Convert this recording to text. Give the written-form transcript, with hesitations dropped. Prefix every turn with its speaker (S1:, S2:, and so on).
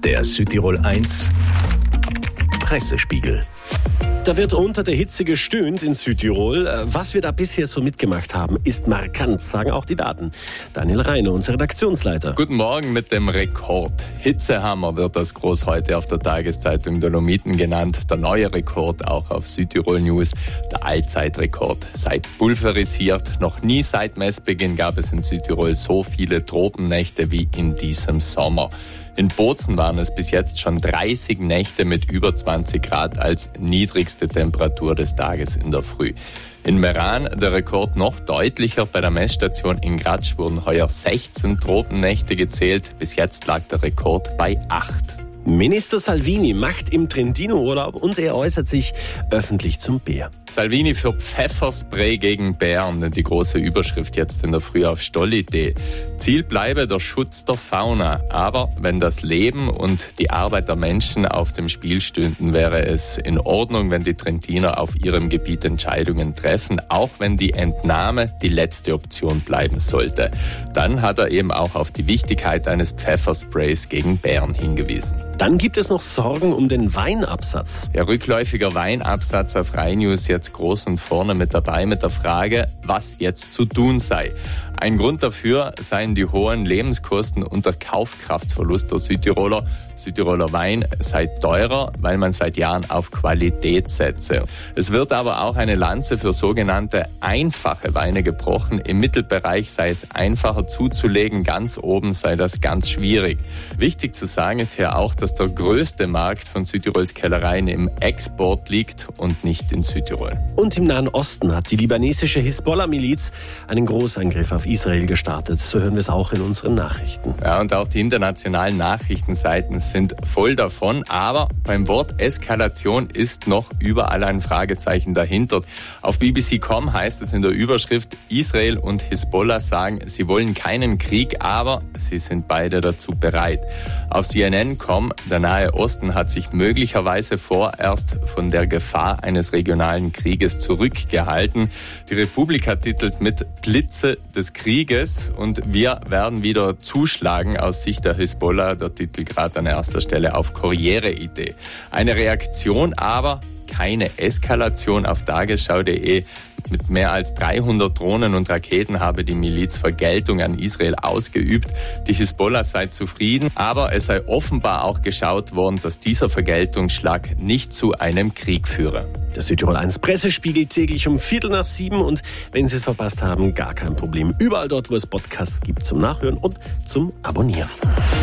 S1: Der Südtirol 1 Pressespiegel.
S2: Da wird unter der Hitze gestöhnt in Südtirol. Was wir da bisher so mitgemacht haben, ist markant, sagen auch die Daten. Daniel Reine, unser Redaktionsleiter.
S3: Guten Morgen mit dem Rekord. Hitzehammer wird das groß heute auf der Tageszeitung Dolomiten genannt. Der neue Rekord auch auf Südtirol News. Der Allzeitrekord. Seit pulverisiert. Noch nie seit Messbeginn gab es in Südtirol so viele Tropennächte wie in diesem Sommer. In Bozen waren es bis jetzt schon 30 Nächte mit über 20 Grad als niedrigste Temperatur des Tages in der Früh. In Meran der Rekord noch deutlicher. Bei der Messstation in Gratsch wurden heuer 16 Tropennächte gezählt. Bis jetzt lag der Rekord bei 8.
S2: Minister Salvini macht im Trentino Urlaub und er äußert sich öffentlich zum Bär.
S3: Salvini für Pfefferspray gegen Bären, die große Überschrift jetzt in der Früh auf Stolli.de. Ziel bleibe der Schutz der Fauna. Aber wenn das Leben und die Arbeit der Menschen auf dem Spiel stünden, wäre es in Ordnung, wenn die Trentiner auf ihrem Gebiet Entscheidungen treffen, auch wenn die Entnahme die letzte Option bleiben sollte. Dann hat er eben auch auf die Wichtigkeit eines Pfeffersprays gegen Bären hingewiesen.
S2: Dann gibt es noch Sorgen um den Weinabsatz.
S3: Ja, rückläufiger Weinabsatz auf Rhein News jetzt groß und vorne mit dabei mit der Frage, was jetzt zu tun sei. Ein Grund dafür seien die hohen Lebenskosten und der Kaufkraftverlust der Südtiroler. Südtiroler Wein sei teurer, weil man seit Jahren auf Qualität setze. Es wird aber auch eine Lanze für sogenannte einfache Weine gebrochen. Im Mittelbereich sei es einfacher zuzulegen, ganz oben sei das ganz schwierig. Wichtig zu sagen ist hier auch, dass der größte Markt von Südtirols Kellereien im Export liegt und nicht in Südtirol.
S2: Und im Nahen Osten hat die libanesische Hisbollah-Miliz einen Großangriff auf Israel gestartet. So hören wir es auch in unseren Nachrichten.
S3: Ja, und auch die internationalen Nachrichtenseiten sind voll davon, aber beim Wort Eskalation ist noch überall ein Fragezeichen dahinter. Auf BBC.com heißt es in der Überschrift, Israel und Hisbollah sagen, sie wollen keinen Krieg, aber sie sind beide dazu bereit. Auf CNN.com, der Nahe Osten hat sich möglicherweise vorerst von der Gefahr eines regionalen Krieges zurückgehalten. Die Republika titelt mit Blitze des Krieges und wir werden wieder zuschlagen aus Sicht der Hisbollah, der Titel gerade an erster Stelle auf Corriere.it. Eine Reaktion, aber keine Eskalation auf Tagesschau.de. Mit mehr als 300 Drohnen und Raketen habe die Miliz Vergeltung an Israel ausgeübt. Die Hisbollah sei zufrieden, aber es sei offenbar auch geschaut worden, dass dieser Vergeltungsschlag nicht zu einem Krieg führe.
S2: Der Südtirol 1 Pressespiegel täglich um 6:45 und wenn Sie es verpasst haben, gar kein Problem. Überall dort, wo es Podcasts gibt zum Nachhören und zum Abonnieren.